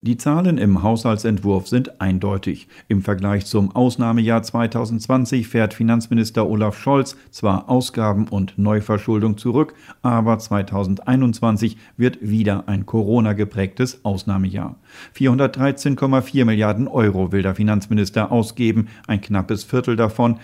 Die Zahlen im Haushaltsentwurf sind eindeutig. Im Vergleich zum Ausnahmejahr 2020 fährt Finanzminister Olaf Scholz zwar Ausgaben und Neuverschuldung zurück, aber 2021 wird wieder ein Corona-geprägtes Ausnahmejahr. 413,4 Milliarden Euro will der Finanzminister ausgeben, ein knappes Viertel davon,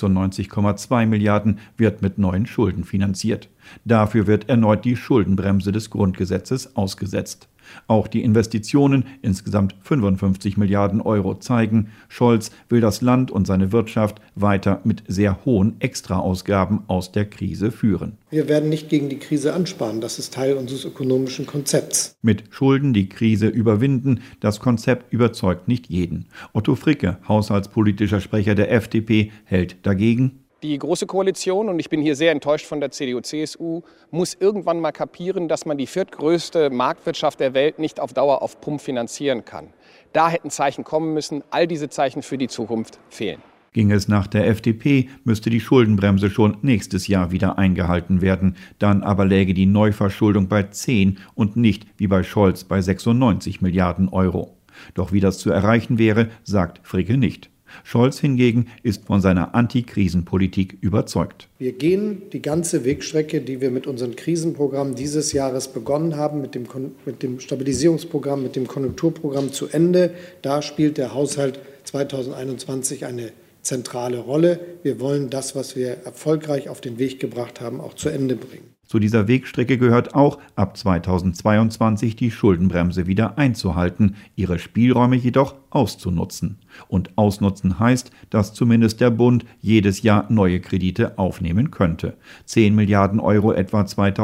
96,2 Milliarden, wird mit neuen Schulden finanziert. Dafür wird erneut die Schuldenbremse des Grundgesetzes ausgesetzt. Auch die Investitionen, insgesamt 55 Milliarden Euro, zeigen, Scholz will das Land und seine Wirtschaft weiter mit sehr hohen Extraausgaben aus der Krise führen. Wir werden nicht gegen die Krise ansparen, das ist Teil unseres ökonomischen Konzepts. Mit Schulden die Krise überwinden, das Konzept überzeugt nicht jeden. Otto Fricke, haushaltspolitischer Sprecher der FDP, hält dagegen: Die Große Koalition, und ich bin hier sehr enttäuscht von der CDU-CSU, muss irgendwann mal kapieren, dass man die viertgrößte Marktwirtschaft der Welt nicht auf Dauer auf Pump finanzieren kann. Da hätten Zeichen kommen müssen. All diese Zeichen für die Zukunft fehlen. Ging es nach der FDP, müsste die Schuldenbremse schon nächstes Jahr wieder eingehalten werden. Dann aber läge die Neuverschuldung bei 10 und nicht wie bei Scholz bei 96 Milliarden Euro. Doch wie das zu erreichen wäre, sagt Fricke nicht. Scholz hingegen ist von seiner Antikrisenpolitik überzeugt. Wir gehen die ganze Wegstrecke, die wir mit unserem Krisenprogramm dieses Jahres begonnen haben, mit dem Stabilisierungsprogramm, mit dem Konjunkturprogramm zu Ende. Da spielt der Haushalt 2021 eine zentrale Rolle. Wir wollen das, was wir erfolgreich auf den Weg gebracht haben, auch zu Ende bringen. Zu dieser Wegstrecke gehört auch, ab 2022 die Schuldenbremse wieder einzuhalten, ihre Spielräume jedoch auszunutzen. Und ausnutzen heißt, dass zumindest der Bund jedes Jahr neue Kredite aufnehmen könnte. 10 Milliarden Euro etwa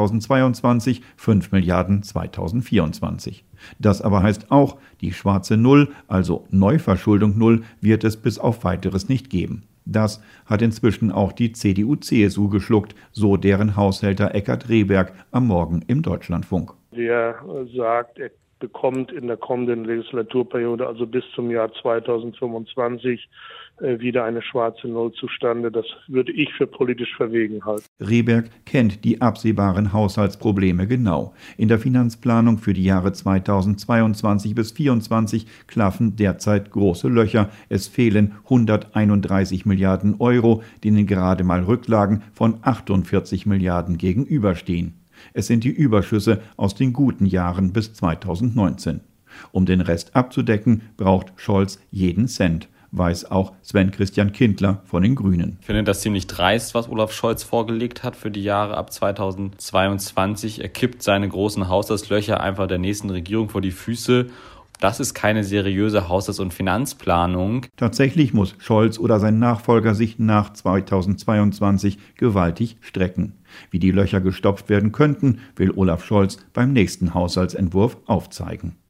2022, 5 Milliarden 2024. Das aber heißt auch, die schwarze Null, also Neuverschuldung Null, wird es bis auf Weiteres nicht geben. Das hat inzwischen auch die CDU-CSU geschluckt, so deren Haushälter Eckhard Rehberg am Morgen im Deutschlandfunk. Der sagt, er bekommt in der kommenden Legislaturperiode, also bis zum Jahr 2025, wieder eine schwarze Null zustande. Das würde ich für politisch verwegen halten. Rehberg kennt die absehbaren Haushaltsprobleme genau. In der Finanzplanung für die Jahre 2022 bis 2024 klaffen derzeit große Löcher. Es fehlen 131 Milliarden Euro, denen gerade mal Rücklagen von 48 Milliarden gegenüberstehen. Es sind die Überschüsse aus den guten Jahren bis 2019. Um den Rest abzudecken, braucht Scholz jeden Cent, weiß auch Sven-Christian Kindler von den Grünen. Ich finde das ziemlich dreist, was Olaf Scholz vorgelegt hat für die Jahre ab 2022. Er kippt seine großen Haushaltslöcher einfach der nächsten Regierung vor die Füße. Das ist keine seriöse Haushalts- und Finanzplanung. Tatsächlich muss Scholz oder sein Nachfolger sich nach 2022 gewaltig strecken. Wie die Löcher gestopft werden könnten, will Olaf Scholz beim nächsten Haushaltsentwurf aufzeigen.